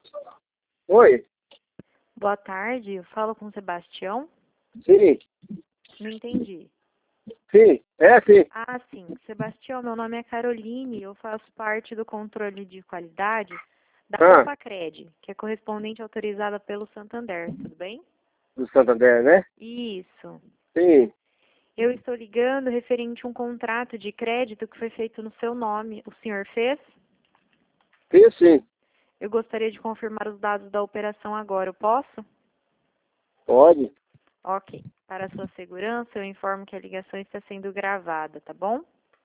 Oi? Boa tarde, eu falo com o Sebastião. Sim, Não entendi. sim, sim. Ah, sim. Sebastião, meu nome é Caroline, eu faço parte do controle de qualidade da Ah, Compacred, que é correspondente autorizada pelo Santander, tudo bem? do Santander, né? Isso. Sim, Eu estou ligando referente a um contrato de crédito que foi feito no seu nome. O senhor fez? sim, sim. Eu gostaria de confirmar os dados da operação agora, eu posso? Pode. Ok. Para sua segurança, eu informo que a ligação está sendo gravada, tá bom?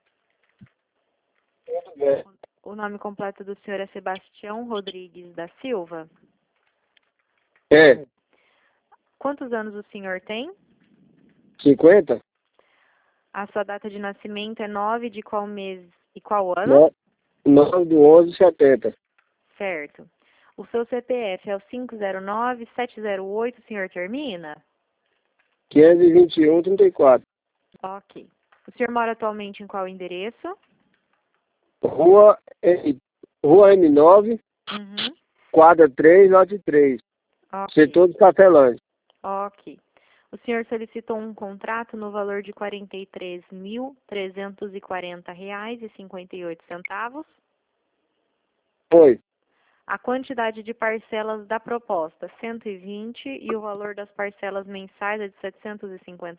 Tudo bem. O nome completo do senhor é Sebastião Rodrigues da Silva. É, Quantos anos o senhor tem? 50? A sua data de nascimento é 9 de qual mês e qual ano? No, 9 do 11/70. Certo. O seu CPF é o 509-708, o senhor termina? 521/34. Ok. O senhor mora atualmente em qual endereço? Rua, Rua M9, Uhum. quadra 3, lote 3. Ok. Setor do Cafelândia. Ok. O senhor solicitou um contrato no valor de R$ 43.340,58. Foi. A quantidade de parcelas da proposta, 120, e o valor das parcelas mensais é de R$ 750.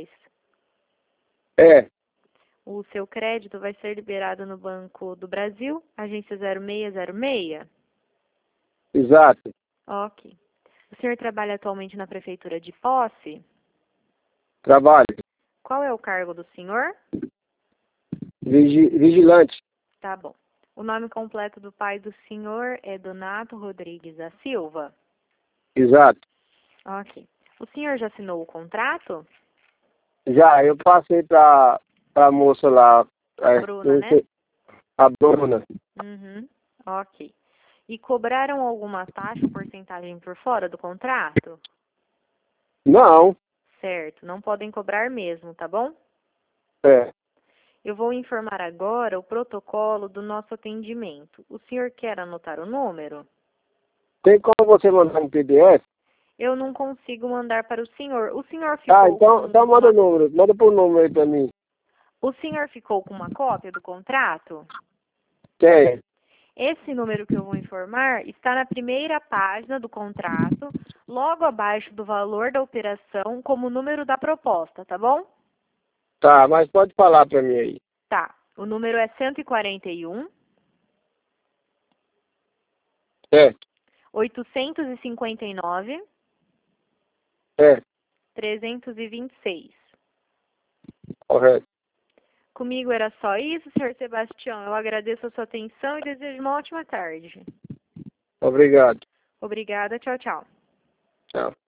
É, O seu crédito vai ser liberado no Banco do Brasil, agência 0606. exato. Ok. O senhor trabalha atualmente na Prefeitura de Posse? Trabalho. Qual é o cargo do senhor? Vigilante. Tá bom. O nome completo do pai do senhor é Donato Rodrigues da Silva? Exato. Ok. O senhor já assinou o contrato? Já, eu passei pra moça lá. A Bruna, né? A Bruna. Uhum. Ok. E cobraram alguma taxa ou porcentagem por fora do contrato? Não. Certo. Não podem cobrar mesmo, tá bom? É. Eu vou informar agora o protocolo do nosso atendimento. O senhor quer anotar o número? Tem como você mandar um PDF? Eu não consigo mandar para o senhor. O senhor Ah, ficou com então manda o uma... número. Manda por número aí pra mim. O senhor ficou com uma cópia do contrato? Tem. Esse número que eu vou informar está na primeira página do contrato, logo abaixo do valor da operação, como número da proposta, tá bom? Tá, mas pode falar pra mim aí. Tá. O número é 141 É, 859 é, 326. correto. Comigo era só isso, senhor Sebastião. Eu agradeço a sua atenção e desejo uma ótima tarde. Obrigado. Obrigada. Tchau, tchau. Tchau.